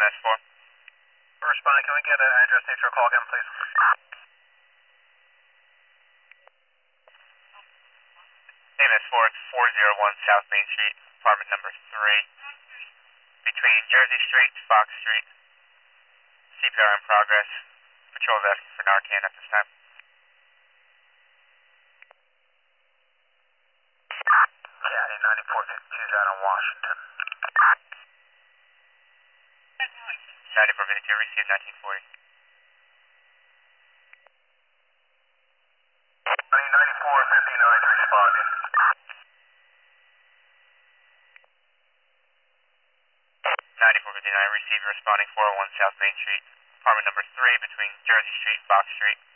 AMS4. Responding, can we get an address neutral call again, please? AMS4, it's 401 South Main Street, apartment number 3. Between Jersey Street, Fox Street. CPR in progress. Patrol is asking for Narcan at this time. Caddy 9452's out on Washington. 9452, received 1940. 9459's responding. 9459, received responding 401 South Main Street, apartment number 3 between Jersey Street, Fox Street.